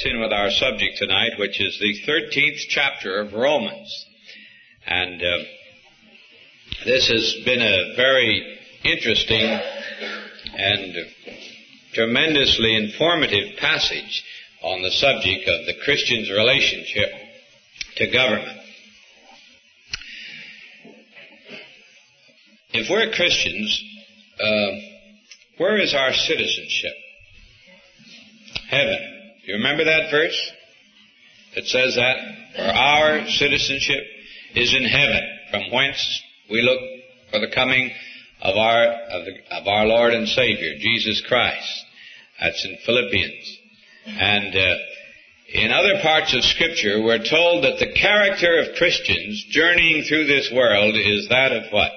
fits in with our subject tonight, which is the 13th chapter of Romans. And this has been a very interesting and tremendously informative passage on the subject of the Christian's relationship to government. If we're Christians, where is our citizenship? Heaven. Do you remember that verse? It says that, for our citizenship is in heaven, from whence we look for the coming of our Lord and Savior, Jesus Christ. That's in Philippians. And in other parts of Scripture, we're told that the character of Christians journeying through this world is that of what?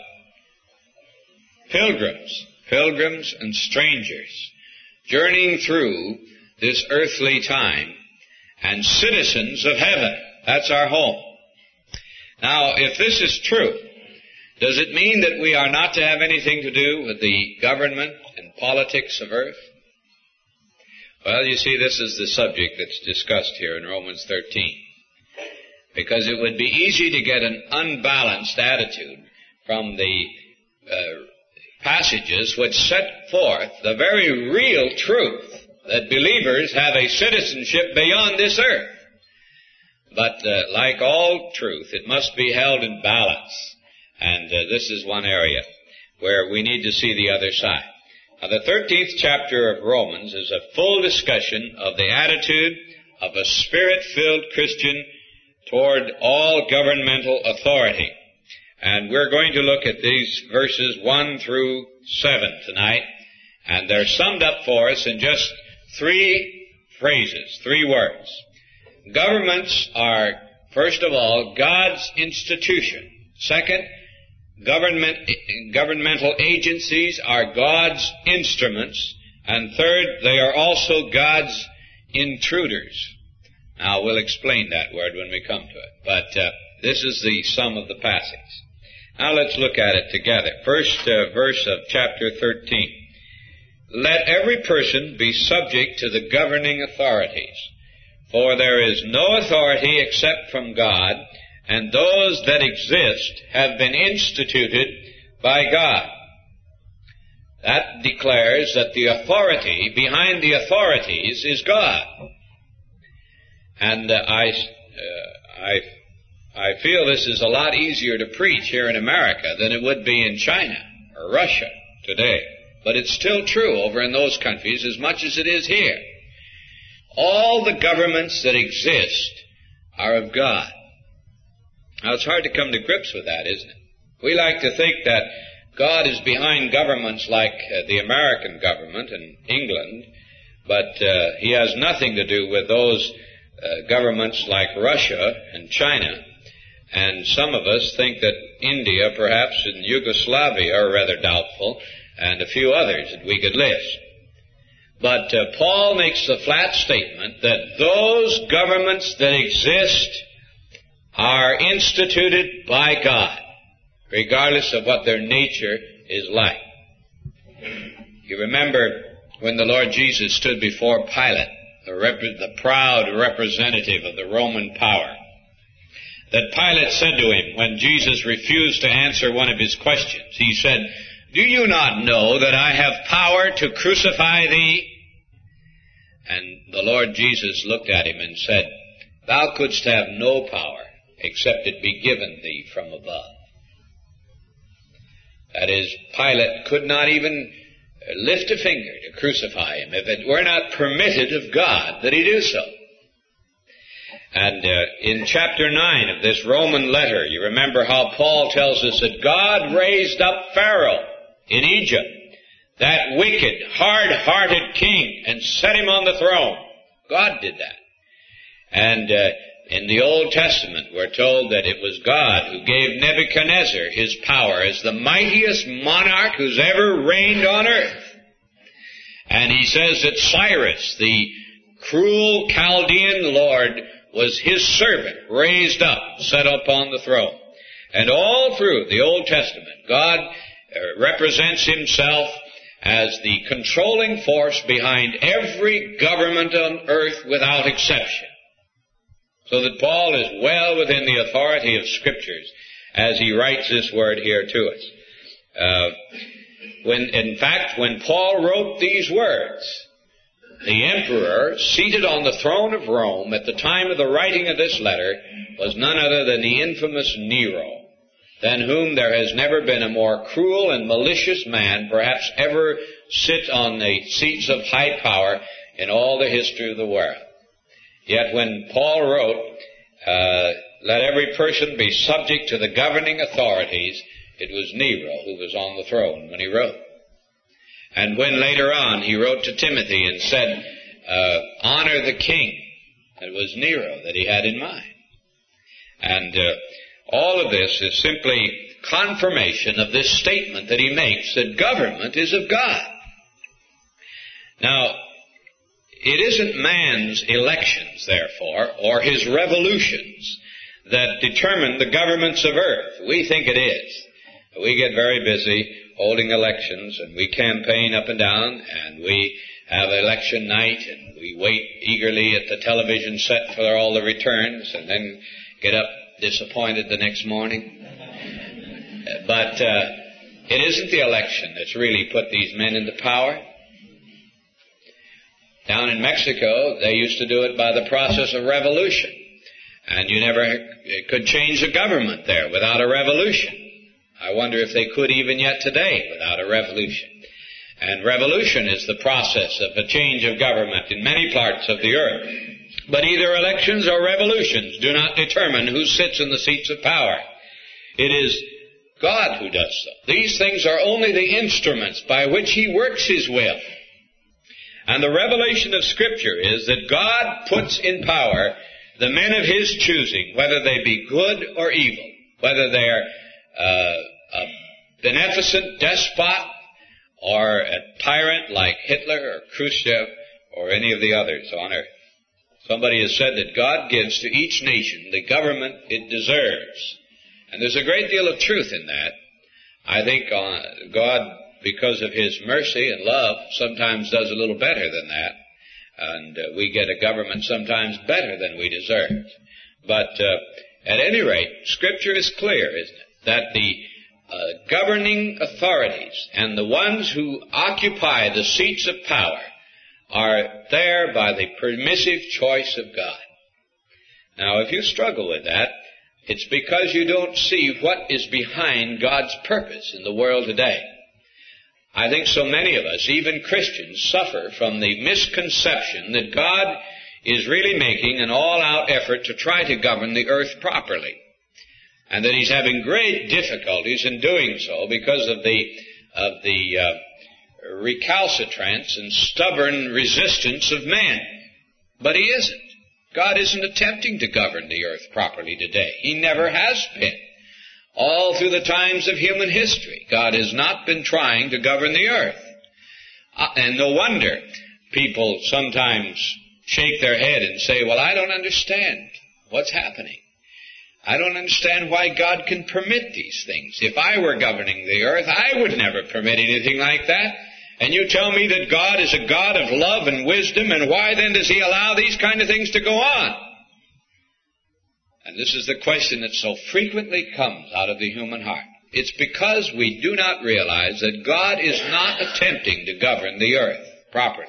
Pilgrims and strangers, journeying through this earthly time, and citizens of heaven. That's our home. Now, if this is true, does it mean that we are not to have anything to do with the government and politics of earth? Well, you see, this is the subject that's discussed here in Romans 13. Because it would be easy to get an unbalanced attitude from the passages which set forth the very real truth that believers have a citizenship beyond this earth. But like all truth, it must be held in balance. And this is one area where we need to see the other side. Now, the 13th chapter of Romans is a full discussion of the attitude of a Spirit-filled Christian toward all governmental authority. And we're going to look at these verses 1 through 7 tonight. And they're summed up for us in just three phrases, three words. Governments are, first of all, God's institution. Second, governmental agencies are God's instruments. And third, they are also God's intruders. Now, we'll explain that word when we come to it. But this is the sum of the passage. Now let's look at it together. First verse of chapter 13. Let every person be subject to the governing authorities, for there is no authority except from God, and those that exist have been instituted by God. That declares that the authority behind the authorities is God. And I feel this is a lot easier to preach here in America than it would be in China or Russia today. But it's still true over in those countries as much as it is here. All the governments that exist are of God. Now, it's hard to come to grips with that, isn't it? We like to think that God is behind governments like the American government in England, but He has nothing to do with those governments like Russia and China. And some of us think that India, perhaps, and Yugoslavia are rather doubtful, and a few others that we could list. But Paul makes the flat statement that those governments that exist are instituted by God, regardless of what their nature is like. You remember when the Lord Jesus stood before Pilate, the proud representative of the Roman power, that Pilate said to him when Jesus refused to answer one of his questions, he said, "Do you not know that I have power to crucify thee?" And the Lord Jesus looked at him and said, "Thou couldst have no power except it be given thee from above." That is, Pilate could not even lift a finger to crucify him if it were not permitted of God that he do so. And in chapter 9 of this Roman letter, you remember how Paul tells us that God raised up Pharaoh in Egypt, that wicked, hard-hearted king, and set him on the throne. God did that. And in the Old Testament, we're told that it was God who gave Nebuchadnezzar his power as the mightiest monarch who's ever reigned on earth. And he says that Cyrus, the cruel Chaldean lord, was his servant, raised up, set upon the throne. And all through the Old Testament, God represents himself as the controlling force behind every government on earth without exception. So that Paul is well within the authority of Scriptures as he writes this word here to us. When Paul wrote these words, the emperor seated on the throne of Rome at the time of the writing of this letter was none other than the infamous Nero, than whom there has never been a more cruel and malicious man perhaps ever sit on the seats of high power in all the history of the world. Yet when Paul wrote, let every person be subject to the governing authorities, it was Nero who was on the throne when he wrote. And when later on he wrote to Timothy and said, honor the king, it was Nero that he had in mind. And all of this is simply confirmation of this statement that he makes, that government is of God. Now, it isn't man's elections, therefore, or his revolutions that determine the governments of earth. We think it is. We get very busy holding elections, and we campaign up and down, and we have election night, and we wait eagerly at the television set for all the returns, and then get up disappointed the next morning. But it isn't the election that's really put these men into power. Down in Mexico, they used to do it by the process of revolution. And you never could change a government there without a revolution. I wonder if they could even yet today without a revolution. And revolution is the process of a change of government in many parts of the earth. But either elections or revolutions do not determine who sits in the seats of power. It is God who does so. These things are only the instruments by which He works His will. And the revelation of Scripture is that God puts in power the men of His choosing, whether they be good or evil, whether they are a beneficent despot or a tyrant like Hitler or Khrushchev or any of the others on earth. Somebody has said that God gives to each nation the government it deserves. And there's a great deal of truth in that. I think God, because of His mercy and love, sometimes does a little better than that. And we get a government sometimes better than we deserve. But at any rate, Scripture is clear, isn't it, that the governing authorities and the ones who occupy the seats of power are there by the permissive choice of God. Now, if you struggle with that, it's because you don't see what is behind God's purpose in the world today. I think so many of us, even Christians, suffer from the misconception that God is really making an all-out effort to try to govern the earth properly, and that He's having great difficulties in doing so because of the recalcitrance and stubborn resistance of men. But He isn't. God isn't attempting to govern the earth properly today. He never has been. All through the times of human history, God has not been trying to govern the earth. And no wonder people sometimes shake their head and say, well, I don't understand what's happening. I don't understand why God can permit these things. If I were governing the earth, I would never permit anything like that. And you tell me that God is a God of love and wisdom, and why then does He allow these kind of things to go on? And this is the question that so frequently comes out of the human heart. It's because we do not realize that God is not attempting to govern the earth properly.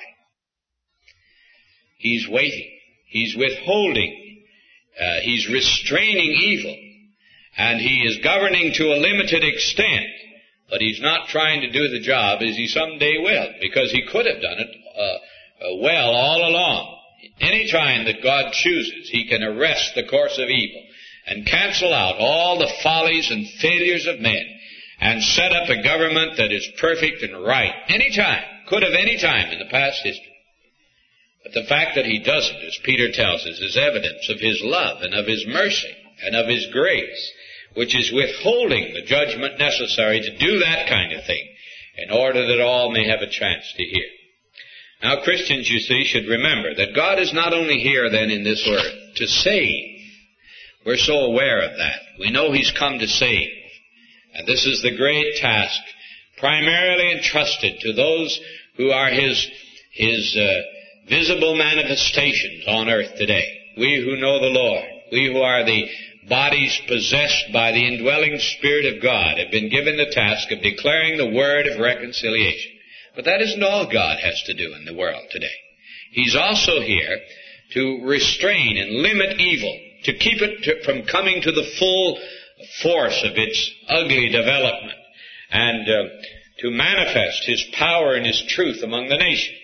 He's waiting. He's withholding. He's restraining evil. And He is governing to a limited extent. But He's not trying to do the job as He someday will, because He could have done it well all along. Any time that God chooses, He can arrest the course of evil and cancel out all the follies and failures of men and set up a government that is perfect and right. Any time. Could have any time in the past history. But the fact that He doesn't, as Peter tells us, is evidence of His love and of His mercy and of His grace, which is withholding the judgment necessary to do that kind of thing in order that all may have a chance to hear. Now, Christians, you see, should remember that God is not only here then in this earth to save. We're so aware of that. We know He's come to save. And this is the great task primarily entrusted to those who are His visible manifestations on earth today. We who know the Lord, we who are the bodies possessed by the indwelling Spirit of God, have been given the task of declaring the word of reconciliation. But that isn't all God has to do in the world today. He's also here to restrain and limit evil, to keep it from coming to the full force of its ugly development, and to manifest His power and His truth among the nations.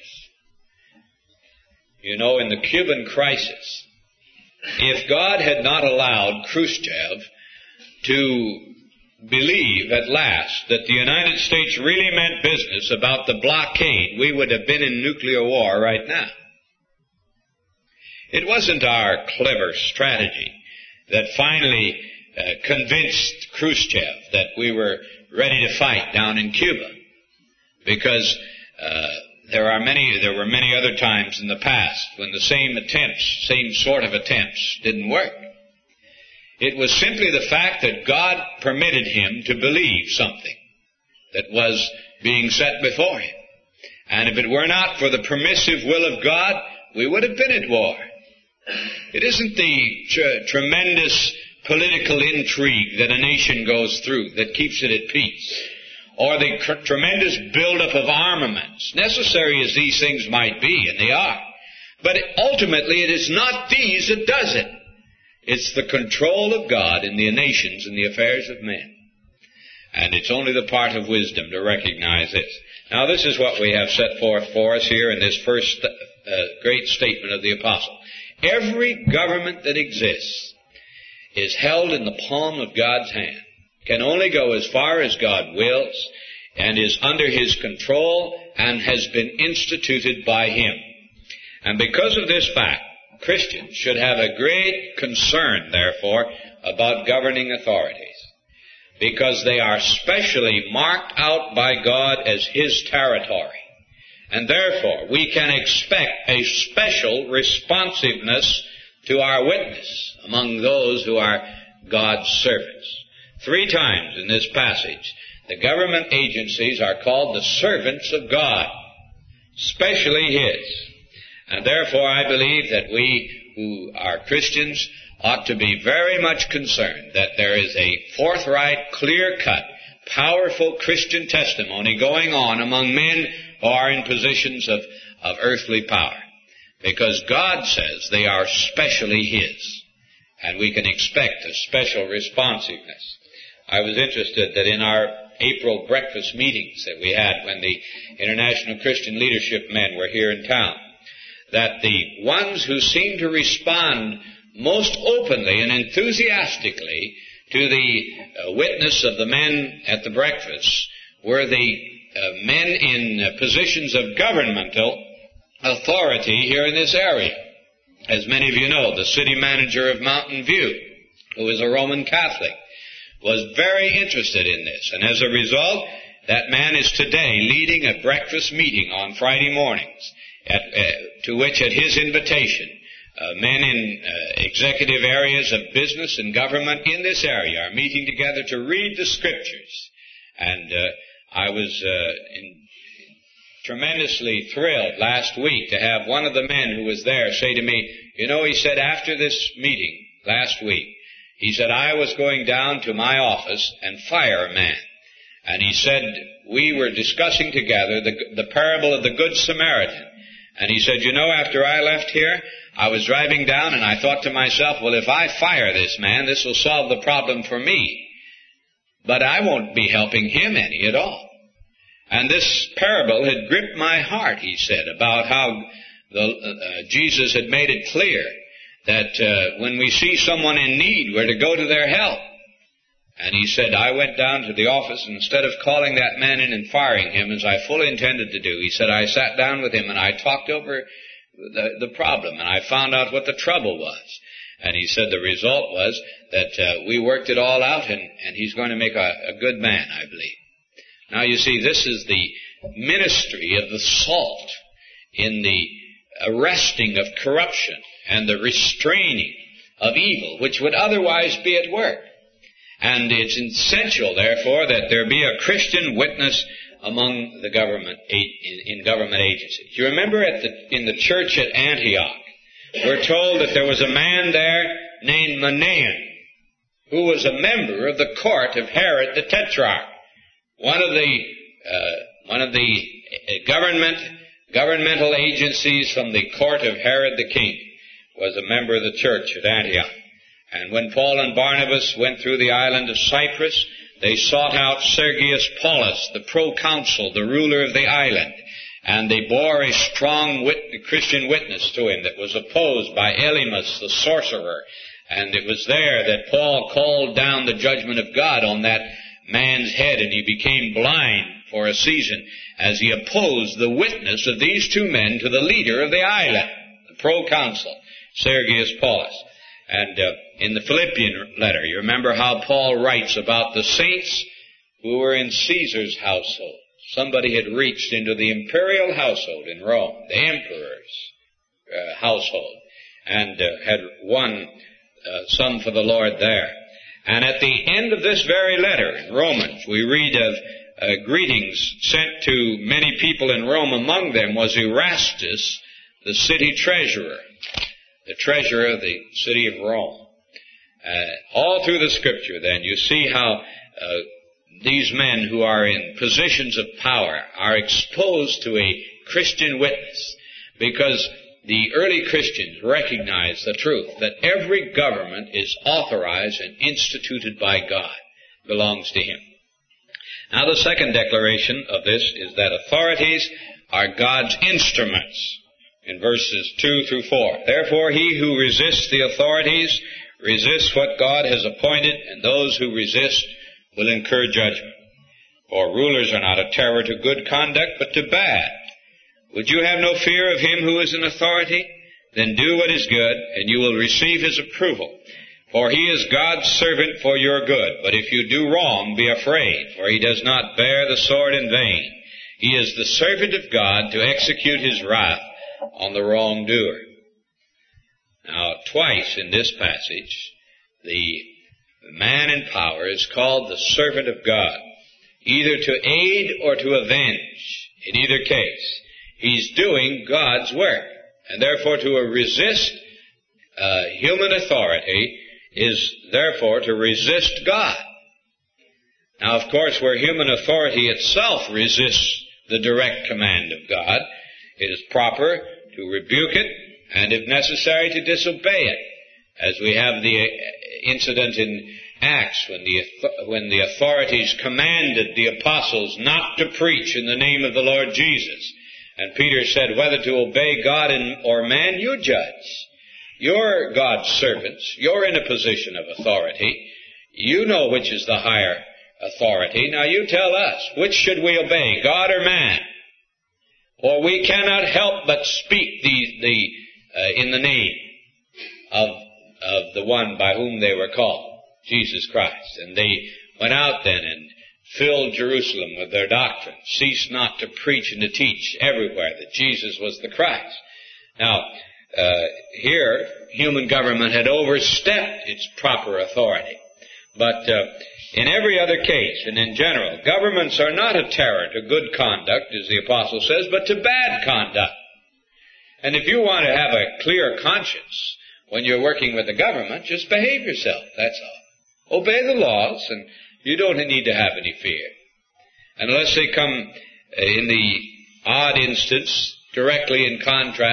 You know, in the Cuban crisis, if God had not allowed Khrushchev to believe at last that the United States really meant business about the blockade, we would have been in nuclear war right now. It wasn't our clever strategy that finally convinced Khrushchev that we were ready to fight down in Cuba, because there were many other times in the past when the same sort of attempts didn't work. It was simply the fact that God permitted him to believe something that was being set before him. And if it were not for the permissive will of God, we would have been at war. It isn't the tremendous political intrigue that a nation goes through that keeps it at peace, or the tremendous buildup of armaments, necessary as these things might be, and they are. But ultimately, it is not these that does it. It's the control of God in the nations and the affairs of men. And it's only the part of wisdom to recognize this. Now, this is what we have set forth for us here in this first great statement of the Apostle. Every government that exists is held in the palm of God's hand, can only go as far as God wills, and is under His control and has been instituted by Him. And because of this fact, Christians should have a great concern, therefore, about governing authorities, because they are specially marked out by God as His territory. And therefore, we can expect a special responsiveness to our witness among those who are God's servants. 3 times in this passage, the government agencies are called the servants of God, specially His. And therefore, I believe that we who are Christians ought to be very much concerned that there is a forthright, clear-cut, powerful Christian testimony going on among men who are in positions of earthly power. Because God says they are specially His. And we can expect a special responsiveness. I was interested that in our April breakfast meetings that we had when the International Christian Leadership men were here in town, that the ones who seemed to respond most openly and enthusiastically to the witness of the men at the breakfast were the men in positions of governmental authority here in this area. As many of you know, the city manager of Mountain View, who is a Roman Catholic, was very interested in this. And as a result, that man is today leading a breakfast meeting on Friday mornings, to which, at his invitation, men in executive areas of business and government in this area are meeting together to read the Scriptures. And I was tremendously thrilled last week to have one of the men who was there say to me, you know, he said, after this meeting last week, he said, I was going down to my office and fire a man. And he said, we were discussing together the parable of the Good Samaritan. And he said, you know, after I left here, I was driving down and I thought to myself, well, if I fire this man, this will solve the problem for me. But I won't be helping him any at all. And this parable had gripped my heart, he said, about how Jesus had made it clear that when we see someone in need, we're to go to their help. And he said, I went down to the office, and instead of calling that man in and firing him, as I fully intended to do, he said, I sat down with him and I talked over the problem, and I found out what the trouble was. And he said the result was that we worked it all out, and he's going to make a good man, I believe. Now, you see, this is the ministry of the salt in the arresting of corruption and the restraining of evil, which would otherwise be at work. And it's essential, therefore, that there be a Christian witness among the government, in government agencies. You remember in the church at Antioch, we're told that there was a man there named Manaen, who was a member of the court of Herod the Tetrarch. One of the governmental agencies from the court of Herod the king was a member of the church at Antioch. And when Paul and Barnabas went through the island of Cyprus, they sought out Sergius Paulus, the proconsul, the ruler of the island, and they bore a strong Christian witness to him that was opposed by Elymas, the sorcerer. And it was there that Paul called down the judgment of God on that man's head, and he became blind for a season as he opposed the witness of these two men to the leader of the island, the proconsul, Sergius Paulus. And in the Philippian letter, you remember how Paul writes about the saints who were in Caesar's household. Somebody had reached into the imperial household in Rome, the emperor's household, and had won some for the Lord there. And at the end of this very letter in Romans, we read of greetings sent to many people in Rome. Among them was Erastus, the city treasurer, the treasurer of the city of Rome. All through the Scripture, then, you see how these men who are in positions of power are exposed to a Christian witness, because the early Christians recognized the truth that every government is authorized and instituted by God, belongs to Him. Now, the second declaration of this is that authorities are God's instruments. In verses 2 through 4. Therefore, he who resists the authorities resists what God has appointed, and those who resist will incur judgment. For rulers are not a terror to good conduct, but to bad. Would you have no fear of him who is in authority? Then do what is good, and you will receive his approval. For he is God's servant for your good. But if you do wrong, be afraid, for he does not bear the sword in vain. He is the servant of God to execute his wrath on the wrongdoer. Now, twice in this passage, the man in power is called the servant of God, either to aid or to avenge. In either case, he's doing God's work. And therefore, to resist human authority is therefore to resist God. Now, of course, where human authority itself resists the direct command of God, it is proper to rebuke it, and if necessary, to disobey it. As we have the incident in Acts when the authorities commanded the apostles not to preach in the name of the Lord Jesus. And Peter said, whether to obey God or man, you judge. You're God's servants. You're in a position of authority. You know which is the higher authority. Now you tell us, which should we obey, God or man? For we cannot help but speak in the name of the one by whom they were called, Jesus Christ. And they went out then and filled Jerusalem with their doctrine, ceased not to preach and to teach everywhere that Jesus was the Christ. Now, here, human government had overstepped its proper authority. But in every other case, and in general, governments are not a terror to good conduct, as the apostle says, but to bad conduct. And if you want to have a clear conscience when you're working with the government, just behave yourself, that's all. Obey the laws, and you don't need to have any fear. Unless they come in the odd instance directly in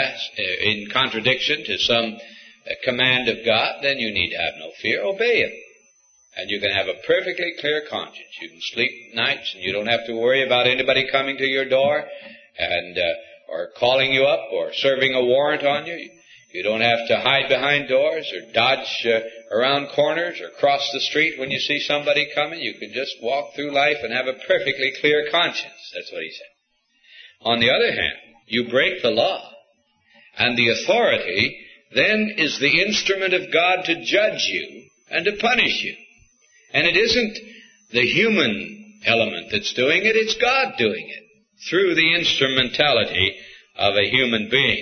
contradiction to some command of God, then you need to have no fear. Obey it. And you can have a perfectly clear conscience. You can sleep nights, and you don't have to worry about anybody coming to your door and or calling you up or serving a warrant on you. You don't have to hide behind doors or dodge around corners or cross the street when you see somebody coming. You can just walk through life and have a perfectly clear conscience. That's what he said. On the other hand, you break the law, and the authority then is the instrument of God to judge you and to punish you. And it isn't the human element that's doing it, it's God doing it through the instrumentality of a human being.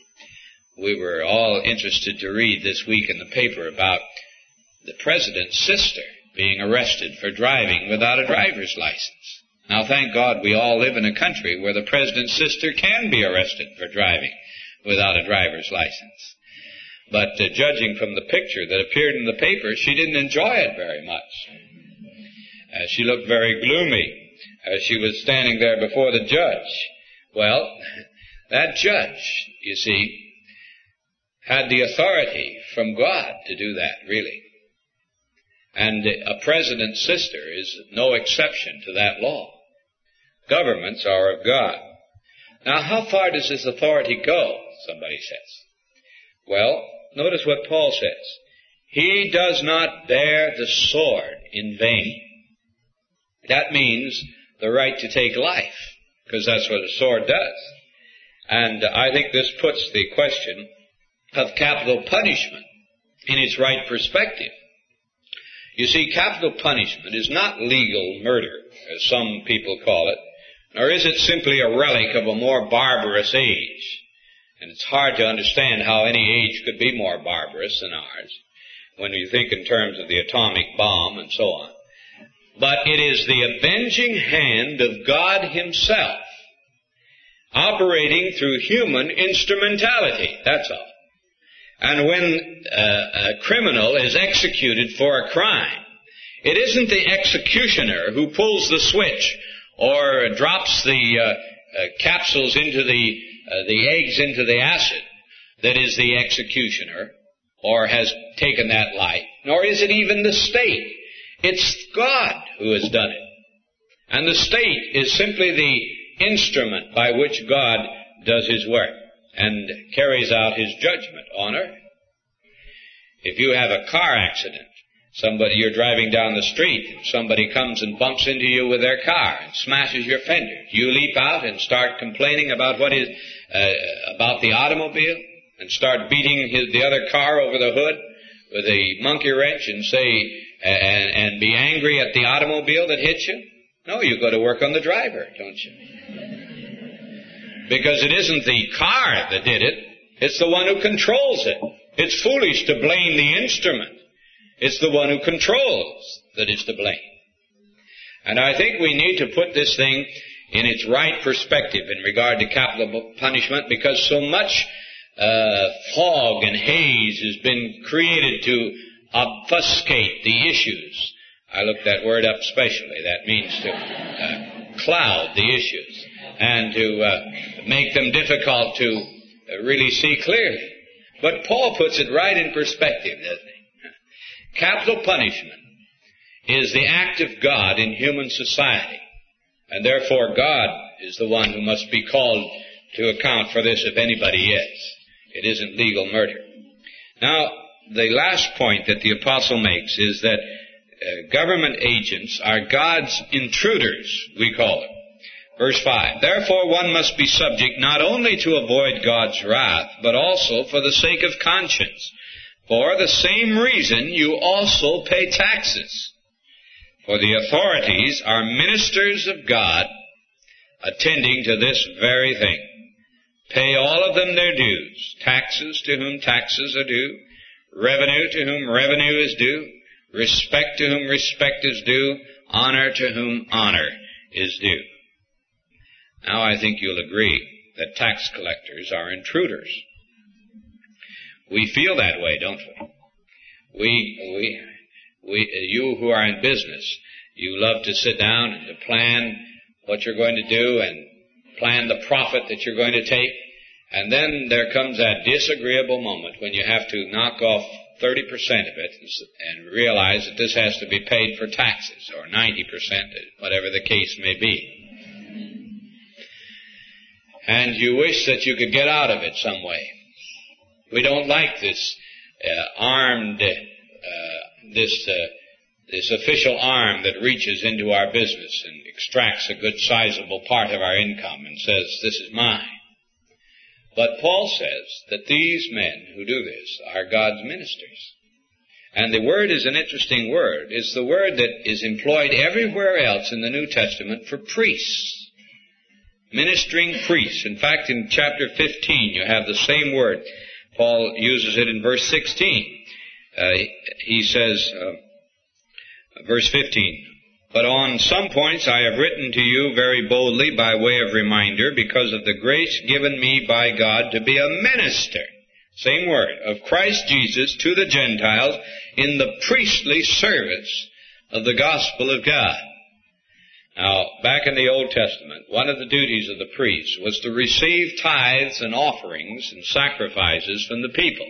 We were all interested to read this week in the paper about the president's sister. being arrested for driving without a driver's license. Now, thank God we all live in a country where the president's sister can be arrested for driving without a driver's license. But judging from the picture that appeared in the paper, she didn't enjoy it very much. She looked very gloomy as she was standing there before the judge. Well, that judge, you see, had the authority from God to do that, really. And a president's sister is no exception to that law. Governments are of God. Now, how far does this authority go, somebody says? Well, notice what Paul says. He does not bear the sword in vain. That means the right to take life, because that's what a sword does. And I think this puts the question of capital punishment in its right perspective. You see, capital punishment is not legal murder, as some people call it, nor is it simply a relic of a more barbarous age. And it's hard to understand how any age could be more barbarous than ours, when you think in terms of the atomic bomb and so on. But it is the avenging hand of God Himself, operating through human instrumentality, that's all. And when a criminal is executed for a crime, it isn't the executioner who pulls the switch or drops the capsules into the eggs into the acid that is the executioner or has taken that life, nor is it even the state. It's God who has done it. And the state is simply the instrument by which God does His work and carries out His judgment on earth. If you have a car accident, you're driving down the street, and somebody comes and bumps into you with their car and smashes your fenders, you leap out and start complaining about about the automobile and start beating the other car over the hood with a monkey wrench and say, and be angry at the automobile that hit you? No, you go to work on the driver, don't you? Because it isn't the car that did it, it's the one who controls it. It's foolish to blame the instrument. It's the one who controls that is to blame. And I think we need to put this thing in its right perspective in regard to capital punishment, because so much fog and haze has been created to obfuscate the issues. I looked that word up specially. That means to cloud the issues and to make them difficult to really see clearly. But Paul puts it right in perspective, doesn't he? Capital punishment is the act of God in human society, and therefore God is the one who must be called to account for this if anybody is. It isn't legal murder. Now, the last point that the apostle makes is that government agents are God's intruders, we call them. Verse 5, therefore one must be subject not only to avoid God's wrath, but also for the sake of conscience. For the same reason you also pay taxes. For the authorities are ministers of God, attending to this very thing. Pay all of them their dues, taxes to whom taxes are due, revenue to whom revenue is due, respect to whom respect is due, honor to whom honor is due. Now I think you'll agree that tax collectors are intruders. We feel that way, don't we? You who are in business, you love to sit down and to plan what you're going to do and plan the profit that you're going to take. And then there comes that disagreeable moment when you have to knock off 30% of it and realize that this has to be paid for taxes, or 90%, whatever the case may be. And you wish that you could get out of it some way. We don't like this this official arm that reaches into our business and extracts a good sizable part of our income and says, this is mine. But Paul says that these men who do this are God's ministers. And the word is an interesting word. It's the word that is employed everywhere else in the New Testament for priests. Ministering priests. In fact, in chapter 15, you have the same word. Paul uses it in verse 16. He says, Verse 15. But on some points I have written to you very boldly by way of reminder, because of the grace given me by God to be a minister, same word, of Christ Jesus to the Gentiles in the priestly service of the gospel of God. Now, back in the Old Testament, one of the duties of the priests was to receive tithes and offerings and sacrifices from the people.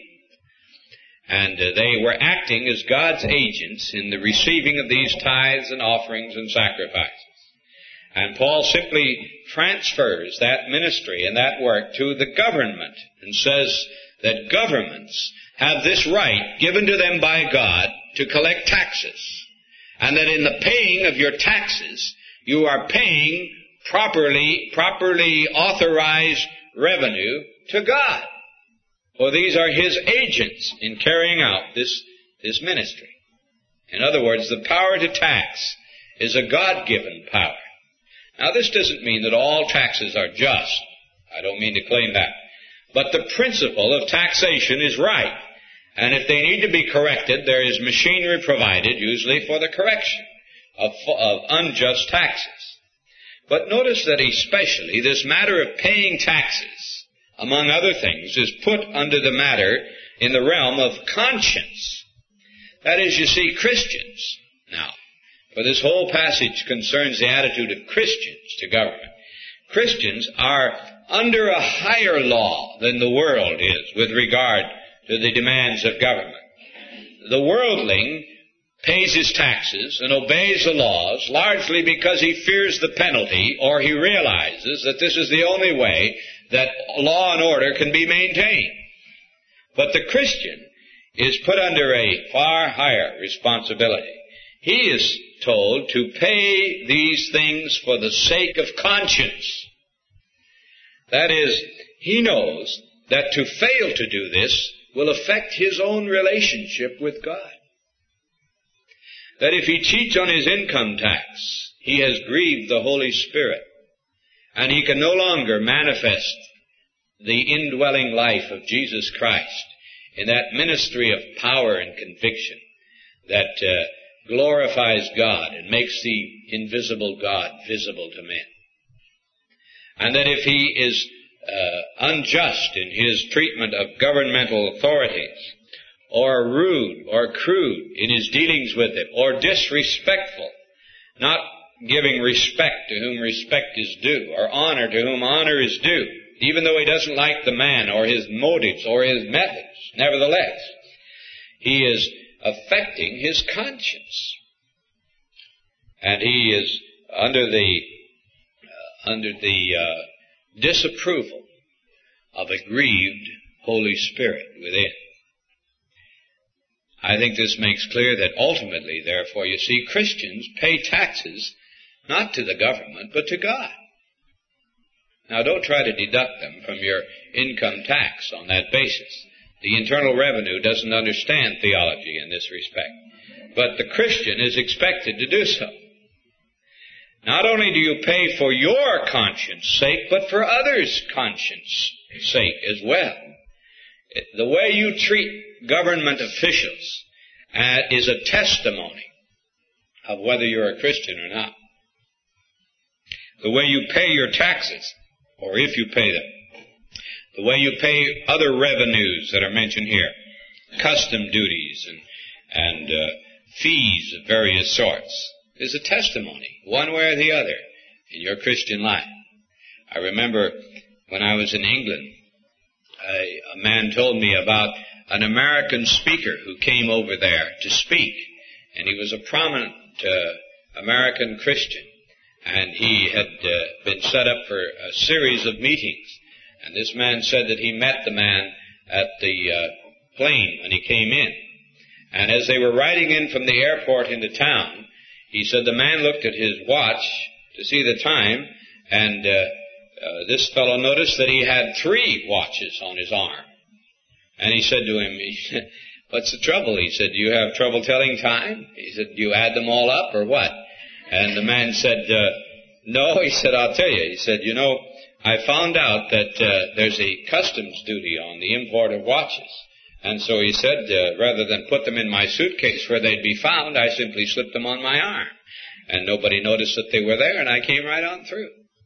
And they were acting as God's agents in the receiving of these tithes and offerings and sacrifices. And Paul simply transfers that ministry and that work to the government and says that governments have this right given to them by God to collect taxes. And that in the paying of your taxes, you are paying properly authorized revenue to God. For these are His agents in carrying out this ministry. In other words, the power to tax is a God-given power. Now, this doesn't mean that all taxes are just. I don't mean to claim that. But the principle of taxation is right. And if they need to be corrected, there is machinery provided, usually for the correction of unjust taxes. But notice that especially this matter of paying taxes, among other things, is put under the matter in the realm of conscience. That is, you see, Christians. Now, for this whole passage concerns the attitude of Christians to government. Christians are under a higher law than the world is with regard to the demands of government. The worldling pays his taxes and obeys the laws largely because he fears the penalty, or he realizes that this is the only way that law and order can be maintained. But the Christian is put under a far higher responsibility. He is told to pay these things for the sake of conscience. That is, he knows that to fail to do this will affect his own relationship with God. That if he cheats on his income tax, he has grieved the Holy Spirit, and he can no longer manifest the indwelling life of Jesus Christ in that ministry of power and conviction that glorifies God and makes the invisible God visible to men. And that if he is unjust in his treatment of governmental authorities, or rude or crude in his dealings with them, or disrespectful, not giving respect to whom respect is due, or honor to whom honor is due, even though he doesn't like the man or his motives or his methods, nevertheless, he is affecting his conscience. And he is under the disapproval of a grieved Holy Spirit within. I think this makes clear that ultimately, therefore, you see, Christians pay taxes not to the government, but to God. Now, don't try to deduct them from your income tax on that basis. The Internal Revenue doesn't understand theology in this respect. But the Christian is expected to do so. Not only do you pay for your conscience sake, but for others' conscience sake as well. The way you treat government officials is a testimony of whether you're a Christian or not. The way you pay your taxes, or if you pay them, the way you pay other revenues that are mentioned here, custom duties and fees of various sorts, is a testimony, one way or the other, in your Christian life. I remember when I was in England, a man told me about an American speaker who came over there to speak, and he was a prominent American Christian, and he had been set up for a series of meetings. And this man said that he met the man at the plane when he came in. And as they were riding in from the airport into town, he said the man looked at his watch to see the time, and this fellow noticed that he had 3 watches on his arm. And he said to him, "What's the trouble?" He said, "Do you have trouble telling time?" He said, "Do you add them all up or what?" And the man said, "No." He said, "I'll tell you." He said, "You know, I found out that there's a customs duty on the import of watches. And so he said, rather than put them in my suitcase where they'd be found, I simply slipped them on my arm. And nobody noticed that they were there, and I came right on through.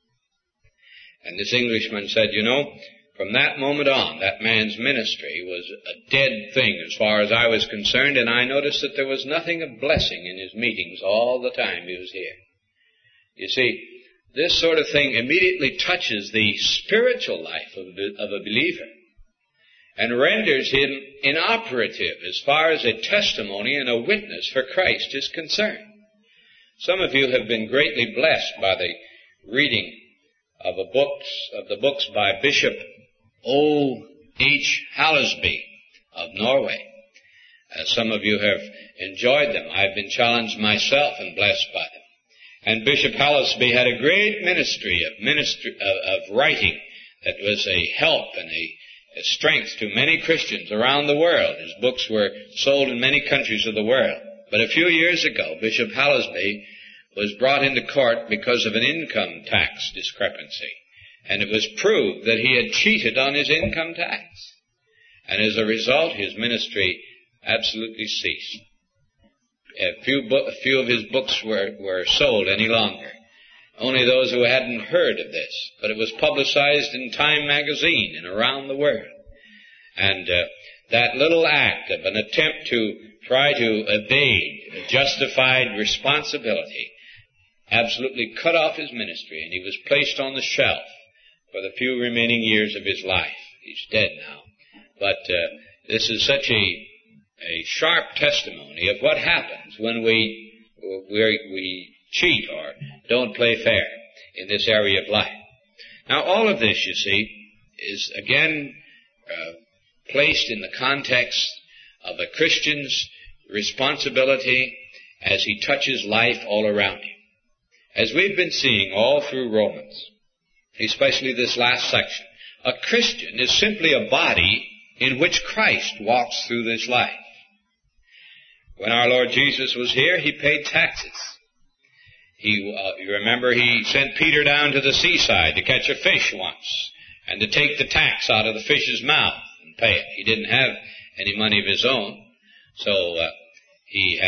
And this Englishman said, you know, from that moment on, that man's ministry was a dead thing as far as I was concerned, and I noticed that there was nothing of blessing in his meetings all the time he was here. You see, this sort of thing immediately touches the spiritual life of a believer and renders him inoperative as far as a testimony and a witness for Christ is concerned. Some of you have been greatly blessed by the reading of the books by Bishop O. H. Hallesby of Norway. Some of you have enjoyed them. I've been challenged myself and blessed by them. And Bishop Hallesby had a great ministry of writing that was a help and a strength to many Christians around the world. His books were sold in many countries of the world. But a few years ago, Bishop Hallesby was brought into court because of an income tax discrepancy. And it was proved that he had cheated on his income tax. And as a result, his ministry absolutely ceased. A few of his books were sold any longer. Only those who hadn't heard of this. But it was publicized in Time magazine and around the world. And that little act of an attempt to try to evade a justified responsibility absolutely cut off his ministry, and he was placed on the shelf for the few remaining years of his life. He's dead now. But this is such a sharp testimony of what happens when we cheat or don't play fair in this area of life. Now, all of this, you see, is again placed in the context of a Christian's responsibility as he touches life all around him. As we've been seeing all through Romans, especially this last section, a Christian is simply a body in which Christ walks through this life. When our Lord Jesus was here, he paid taxes. You remember he sent Peter down to the seaside to catch a fish once and to take the tax out of the fish's mouth and pay it. He didn't have any money of his own, so he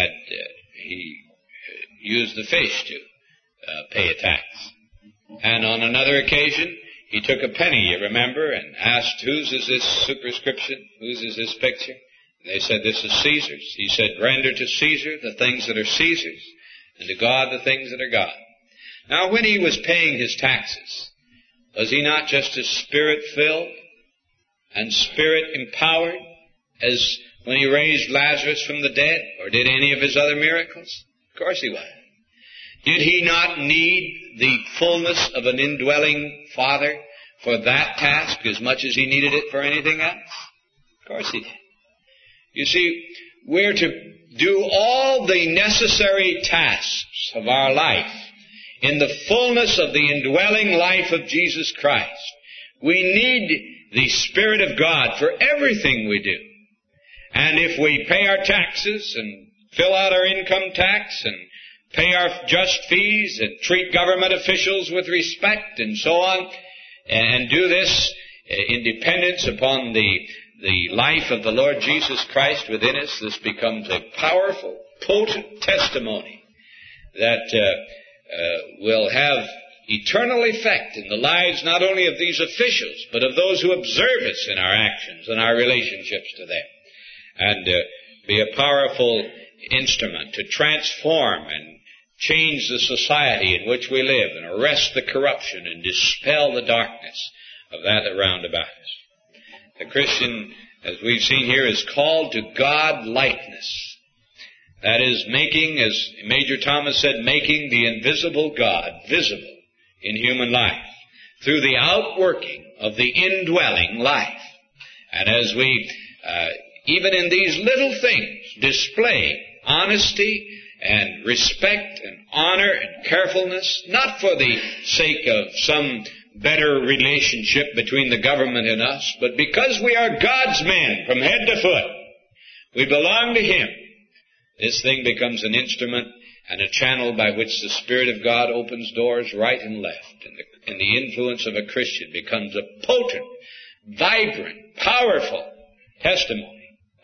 used the fish to pay a tax. And on another occasion, he took a penny, you remember, and asked, whose is this superscription? Whose is this picture? And they said, this is Caesar's. He said, render to Caesar the things that are Caesar's, and to God the things that are God. Now, when he was paying his taxes, was he not just as Spirit-filled and Spirit-empowered as when he raised Lazarus from the dead, or did any of his other miracles? Of course he was. Did he not need the fullness of an indwelling Father for that task as much as he needed it for anything else? Of course he did. You see, we're to do all the necessary tasks of our life in the fullness of the indwelling life of Jesus Christ. We need the Spirit of God for everything we do. And if we pay our taxes and fill out our income tax and pay our just fees and treat government officials with respect and so on, and do this in dependence upon the life of the Lord Jesus Christ within us, this becomes a powerful, potent testimony that will have eternal effect in the lives not only of these officials, but of those who observe us in our actions and our relationships to them, and be a powerful instrument to transform and change the society in which we live and arrest the corruption and dispel the darkness of that around about us. The Christian, as we've seen here, is called to God-likeness. That is making, as Major Thomas said, making the invisible God visible in human life through the outworking of the indwelling life. And as we, even in these little things, display honesty and respect and honor and carefulness, not for the sake of some better relationship between the government and us, but because we are God's men from head to foot. We belong to Him. This thing becomes an instrument and a channel by which the Spirit of God opens doors right and left. And the influence of a Christian becomes a potent, vibrant, powerful testimony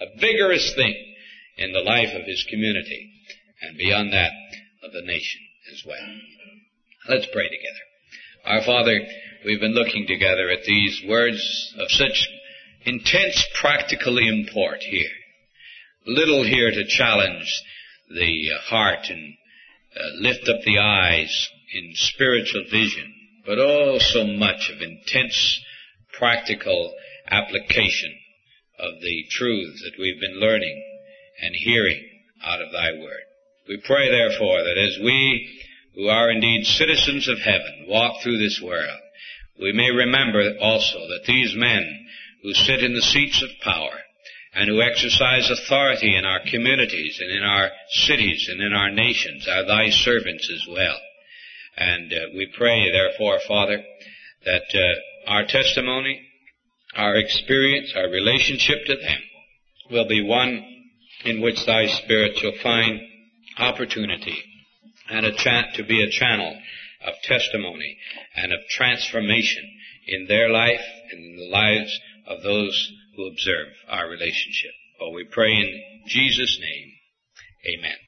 a vigorous thing in the life of his community, and beyond that, of the nation as well. Let's pray together. Our Father, we've been looking together at these words of such intense practical import here. Little here to challenge the heart and lift up the eyes in spiritual vision, but oh, so much of intense practical application of the truths that we've been learning and hearing out of thy word. We pray, therefore, that as we, who are indeed citizens of heaven, walk through this world, we may remember also that these men who sit in the seats of power and who exercise authority in our communities and in our cities and in our nations are thy servants as well. And we pray, therefore, Father, that our testimony, our experience, our relationship to them will be one in which thy Spirit shall find opportunity and to be a channel of testimony and of transformation in their life and in the lives of those who observe our relationship. For we pray in Jesus' name, amen.